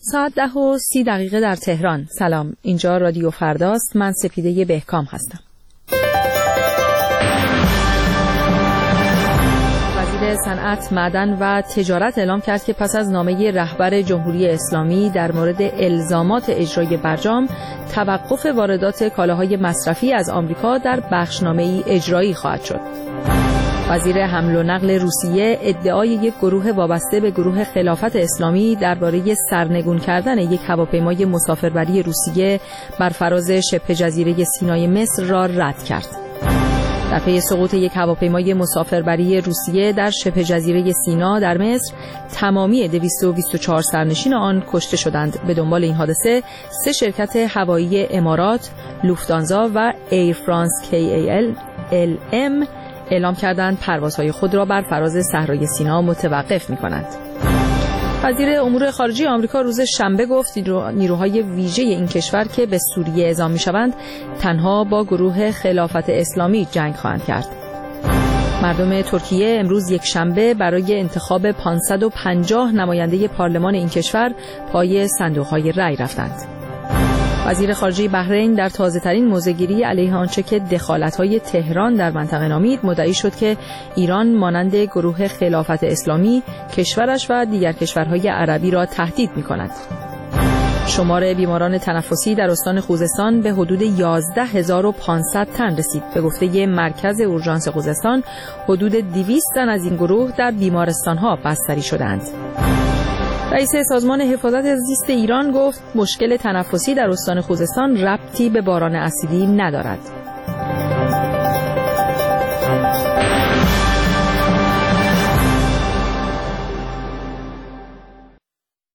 ساعت 10:30 در تهران. سلام، اینجا رادیو فرداست. من سپیده بهکام هستم. وزیر صنعت، معدن و تجارت اعلام کرد که پس از نامه رهبر جمهوری اسلامی در مورد الزامات اجرای برجام، توقف واردات کالاهای مصرفی از آمریکا در بخشنامه‌ای اجرایی خواهد شد. وزیر حمل و نقل روسیه ادعای یک گروه وابسته به گروه خلافت اسلامی درباره سرنگون کردن یک هواپیمای مسافربری روسیه بر فراز شبه جزیره سینای مصر را رد کرد. در پی سقوط یک هواپیمای مسافربری روسیه در شبه جزیره سینا در مصر، تمامی 224 سرنشین آن کشته شدند. به دنبال این حادثه 3 شرکت هوایی امارات، لوفتانزا و ایر فرانس KLM اعلام کردند پروازهای خود را بر فراز صحرای سینا متوقف می‌کنند. وزیر امور خارجه آمریکا روز شنبه گفت نیروهای ویژه این کشور که به سوریه اعزام می‌شوند تنها با گروه خلافت اسلامی جنگ خواهند کرد. مردم ترکیه امروز یک شنبه برای انتخاب 550 نماینده پارلمان این کشور پای صندوق‌های رای رفتند. وزیر خارجه بحرین در تازه‌ترین موضع‌گیری علیه آنچه که دخالت‌های تهران در منطقه نامید، مدعی شد که ایران مانند گروه خلافت اسلامی کشورش و دیگر کشورهای عربی را تهدید می‌کند. شمار بیماران تنفسی در استان خوزستان به حدود 11500 تن رسید. به گفته مرکز اورژانس خوزستان، حدود 200 تن از این گروه در بیمارستان‌ها بستری شدند. رئیس سازمان حفاظت زیست ایران گفت مشکل تنفسی در استان خوزستان ربطی به باران اسیدی ندارد.